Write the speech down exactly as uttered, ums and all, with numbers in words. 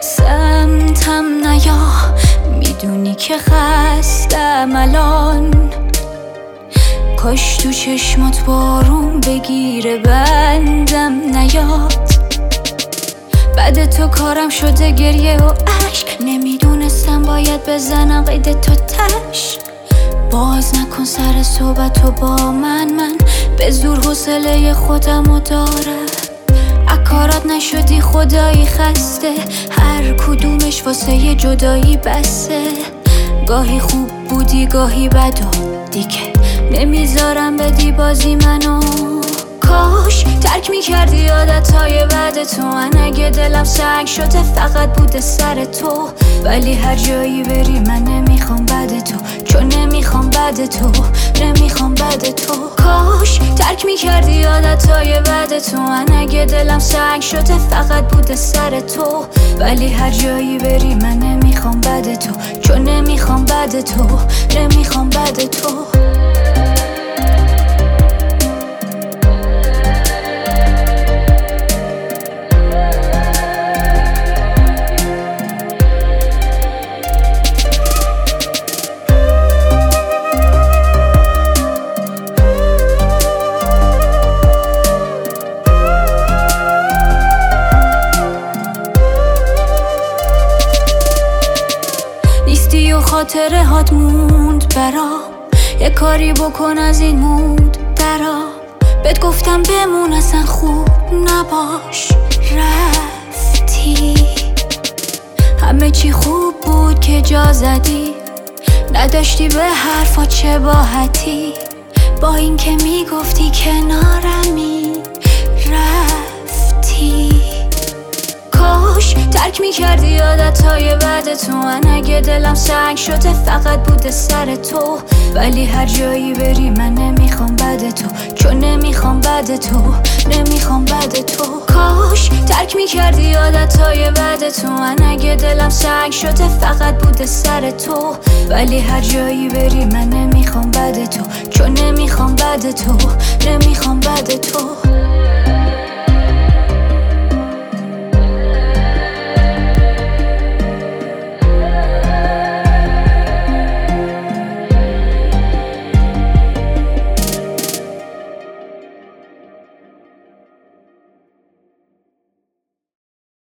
سمتم نیا، میدونی که خستم الان. کاش تو چشمات بارون بگیره بندم نیاد. بعد تو کارم شده گریه و عشق، نمیدونستم باید بزنم قید تا تش. باز نکن سر صحبت و با من، من به زور حوصله خودمو دارم. اکارات نشدی خدایی خسته، هر کدومش واسه یه جدایی بسه. گاهی خوب بودی گاهی بد و دیگه نمیذارم بدی بازی منو. کاش ترک میکردی عادتهای بد تو، من اگه دلم سنگ شده فقط بوده سر تو. ولی هر جایی بری من نمیخوام بد تو، چون نمیخوام بد تو، نمیخوام بد تو. کاش ترک میکردی عادتهای بد تو، من اگه دلم سنگ شده فقط بوده سر تو. ولی هر جایی بری من نمیخوام بد تو، چون نمیخوام بد تو، نمیخوام بد تو. نیستی و خاطره هات موند برام، یه کاری بکن از این مود درا. بهت گفتم بمون اصلا خوب نباش، رفتی. همه چی خوب بود که جا زدی، نداشتی به حرفا چه باحتی. با این که میگفتی کنارمی رفتی. کاش ترک میکردی عادتهای بد تو، من اگه دلم سنگ شده فقط بوده سر تو. ولی هر جایی بری من نمیخوام بد تو، چون نمیخوام بد تو، نمیخوام بد تو. کاش ترک میکردی عادتهای بد تو، من اگه دلم سنگ شده فقط بوده سر تو. ولی هر جایی بری من نمیخوام بد تو، چون نمیخوام بد تو، نمیخوام بد تو.